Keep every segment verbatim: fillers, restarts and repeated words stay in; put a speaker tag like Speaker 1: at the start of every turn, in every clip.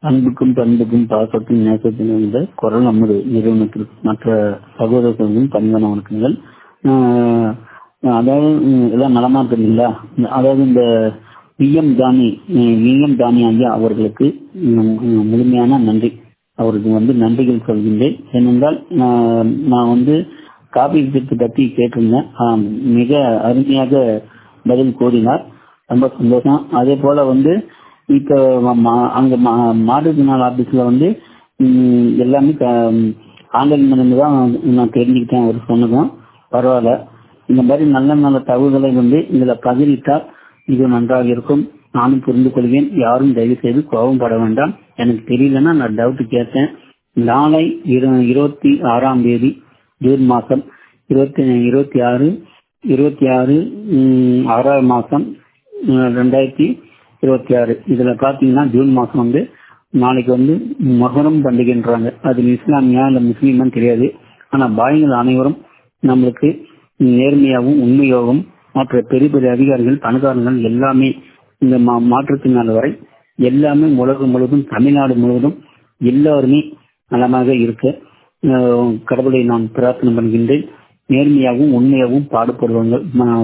Speaker 1: அன்புக்கும் பண்புக்கும் பாசத்தும் நேசத்தின் இருந்த குரல் நமது நிறுவனத்திற்கு மற்ற சகோதரர்களும் பணிவான வணக்கங்கள். ஆஹ் அதாவது உம் எல்லாம் நலமா இருக்குங்களா? அதாவது இந்த விஎம் தானி விஎம் தானி ஐயா அவர்களுக்கு உம் உம் முழுமையான நன்றி. அவருக்கு வந்து நன்றிகள் சொல்கின்றேன். ஏனென்றால் நான் நான் வந்து காப்பி திட்டத்தை பற்றி கேட்டிருந்தேன். ஆஹ் மிக அருமையாக பதில் கூறினார். ரொம்ப சந்தோஷம். அதே போல வந்து இப்போ அங்க மாற்றுத்திறனாளி ஆபீஸ்ல வந்து உம் எல்லாமே ஆன்லைன் மூலமா தான் நான் தெரிஞ்சுக்கிட்டேன். அவர் சொன்னதும் பரவாயில்ல. இந்த மாதிரி நல்ல நல்ல தகவல்களை வந்து இதுல பகிர்ந்தால் இது நன்றாக இருக்கும். நானும் புரிந்து கொள்வேன். யாரும் தயவு செய்து கோபப்பட வேண்டாம். எனக்கு தெரியலன்னா நான் டவுட் கேட்டேன். நாளை இருபத்தி ஆறாம் தேதி ஜூன் மாசம் இருபத்தி இருபத்தி ஆறு இருபத்தி ஆறு ஆறாவது மாசம் ரெண்டாயிரத்தி இருபத்தி ஆறு இதுல பாத்தீங்கன்னா ஜூன் மாசம் வந்து நாளைக்கு வந்து மொஹரம் பண்டிகைன்றாங்க. அது இஸ்லாமியா இல்ல முஸ்லீமான்னு தெரியாது. ஆனா பாய்கள் அனைவரும் நம்மளுக்கு நேர்மையாகவும் உண்மையாகவும் மற்ற பெரிய பெரிய அதிகாரிகள் பணக்காரர்கள் எல்லாமே இந்த மாற்றத்தினால் வரை எல்லாமே உலகம் முழுவதும் தமிழ்நாடு முழுவதும் எல்லாருமே நலமாக இருக்க கடவுளை நான் பிரார்த்தனை பண்ணுகின்றேன். நேர்மையாகவும் உண்மையாகவும் பாடுபடுவாங்க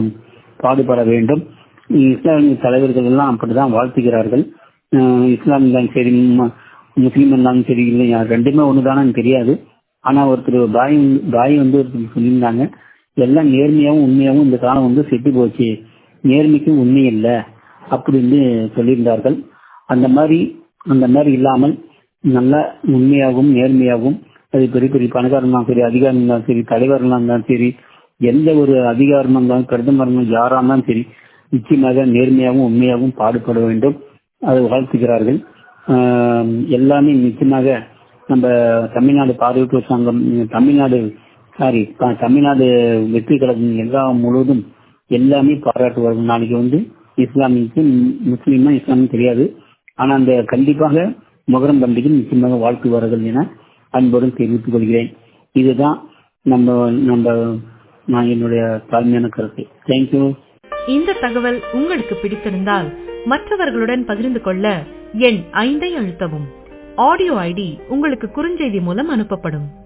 Speaker 1: பாடுபட வேண்டும். இஸ்லாமிய தலைவர்கள் எல்லாம் அப்படிதான் வாழ்த்துகிறார்கள். இஸ்லாம் இருந்தாலும் சரி முஸ்லீம் இருந்தாலும் சரி இல்லையா ரெண்டுமே ஒண்ணுதானு தெரியாது. ஆனா ஒருத்தர் பாய் பாய் வந்து ஒருத்தர் சொல்லியிருந்தாங்க, எல்லாம் நேர்மையாகவும் உண்மையாகவும் இந்த காலம் வந்து செட்டு போச்சு, நேர்மைக்கும் உண்மை இல்லை அப்படின்னு சொல்லியிருந்தார்கள். அந்த மாதிரி அந்த மாதிரி இல்லாமல் நல்ல உண்மையாகவும் நேர்மையாகவும் அது பெரிய பெரிய பணக்காரங்களும் சரி அதிகாரம் இருந்தாலும் சரி தலைவர்களாக இருந்தாலும் சரி எந்த ஒரு அதிகாரம் இருந்தாலும் பிரதமர் யாரா இருந்தாலும் சரி நிச்சயமாக நேர்மையாகவும் உண்மையாகவும் பாடுபட வேண்டும். அதை வாழ்த்துகிறார்கள். எல்லாமே நிச்சயமாக நம்ம தமிழ்நாடு பார்வையற்றோர் சங்கம் தமிழ்நாடு சாரி தமிழ்நாடு வெற்றி கழகம் எல்லா முழுவதும் எல்லாமே பாராட்டுவார்கள். நாளைக்கு வந்து இஸ்லாமிக்கு முஸ்லீமா இஸ்லாமும் தெரியாது. ஆனா அந்த கண்டிப்பாக மொஹரம் பண்டிகை நிச்சயமாக வாழ்த்துவார்கள் என அன்புடன் தெரிவித்துக் கொள்கிறேன். இதுதான் நம்ம நம்ம நான் என்னுடைய தாழ்மையான கருத்து. தேங்க்யூ.
Speaker 2: இந்த தகவல் உங்களுக்கு பிடித்திருந்தால் மற்றவர்களுடன் பகிர்ந்து கொள்ள எண் ஐந்தை அழுத்தவும். ஆடியோ ஐடி உங்களுக்கு குறுஞ்செய்தி மூலம் அனுப்பப்படும்.